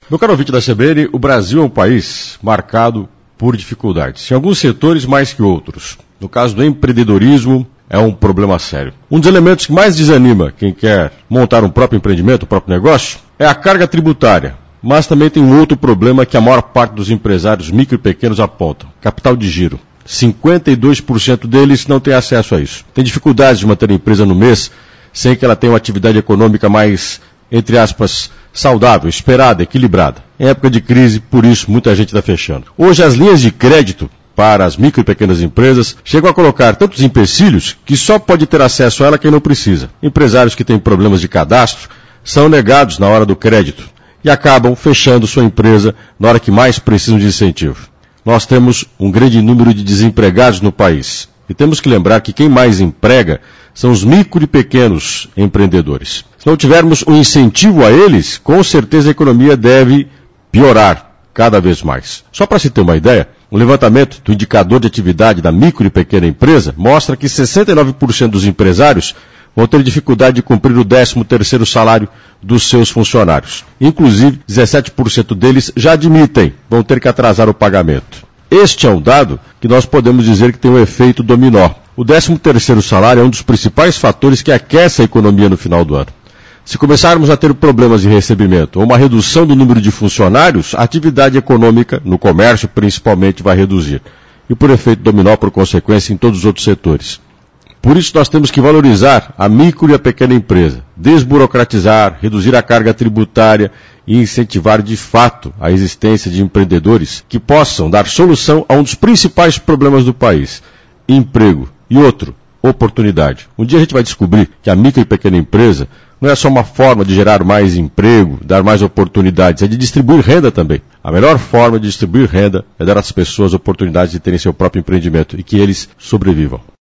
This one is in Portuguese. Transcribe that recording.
Meu caro ouvinte da CBN, o Brasil é um país marcado por dificuldades, em alguns setores mais que outros. No caso do empreendedorismo, é um problema sério. Um dos elementos que mais desanima quem quer montar um próprio empreendimento, um próprio negócio, é a carga tributária. Mas também tem um outro problema que a maior parte dos empresários micro e pequenos apontam: capital de giro. 52% deles não tem acesso a isso. Tem dificuldades de manter a empresa no mês sem que ela tenha uma atividade econômica mais, entre aspas, saudável, esperada, equilibrada. Em época de crise, por isso, muita gente está fechando. Hoje, as linhas de crédito para as micro e pequenas empresas chegam a colocar tantos empecilhos que só pode ter acesso a ela quem não precisa. Empresários que têm problemas de cadastro são negados na hora do crédito e acabam fechando sua empresa na hora que mais precisam de incentivo. Nós temos um grande número de desempregados no país. E temos que lembrar que quem mais emprega são os micro e pequenos empreendedores. Se não tivermos um incentivo a eles, com certeza a economia deve piorar cada vez mais. Só para se ter uma ideia, um levantamento do indicador de atividade da micro e pequena empresa mostra que 69% dos empresários vão ter dificuldade de cumprir o 13º salário dos seus funcionários. Inclusive, 17% deles já admitem vão ter que atrasar o pagamento. Este é um dado que nós podemos dizer que tem um efeito dominó. O 13º salário é um dos principais fatores que aquece a economia no final do ano. Se começarmos a ter problemas de recebimento ou uma redução do número de funcionários, a atividade econômica, no comércio principalmente, vai reduzir. E por efeito dominó, por consequência, em todos os outros setores. Por isso nós temos que valorizar a micro e a pequena empresa, desburocratizar, reduzir a carga tributária e incentivar de fato a existência de empreendedores que possam dar solução a um dos principais problemas do país: emprego. E outro, oportunidade. Um dia a gente vai descobrir que a micro e pequena empresa não é só uma forma de gerar mais emprego, dar mais oportunidades, é de distribuir renda também. A melhor forma de distribuir renda é dar às pessoas oportunidades de terem seu próprio empreendimento e que eles sobrevivam.